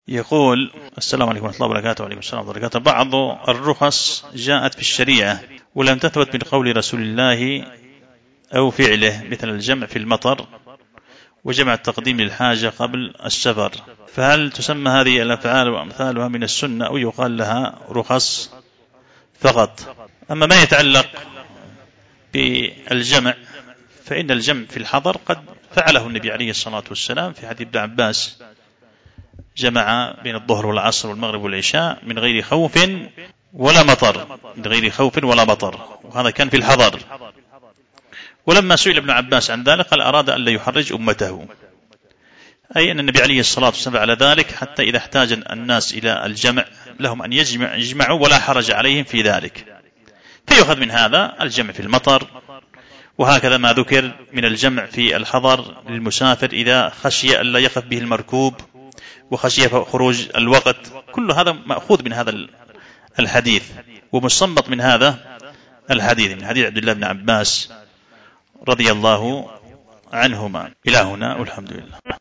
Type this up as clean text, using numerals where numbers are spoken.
يقول: السلام عليكم ورحمة الله وبركاته. وعليكم السلام ورحمة الله وبركاته. بعض الرخص جاءت في الشريعة ولم تثبت من قول رسول الله أو فعله، مثل الجمع في المطر وجمع التقديم للحاجة قبل السفر، فهل تسمى هذه الأفعال وأمثالها من السنة أو يقال لها رخص فقط؟ أما ما يتعلق بالجمع فإن الجمع في الحضر قد فعله النبي عليه الصلاة والسلام في حديث ابن عباس: جمع بين الظهر والعصر والمغرب والعشاء من غير خوف ولا مطر، من غير خوف ولا مطر، وهذا كان في الحضر. ولما سئل ابن عباس عن ذلك قال: أراد أن لا يحرج أمته، أي أن النبي عليه الصلاة والسلام على ذلك حتى إذا احتاج الناس إلى الجمع لهم أن يجمعوا ولا حرج عليهم في ذلك. فيؤخذ من هذا الجمع في المطر، وهكذا ما ذكر من الجمع في الحضر للمسافر إذا خشي أن لا يخف به المركوب وخشي خروج الوقت. كل هذا مأخوذ من هذا الحديث ومستنبط من هذا الحديث، من حديث عبد الله بن عباس رضي الله عنهما. إلى هنا والحمد لله.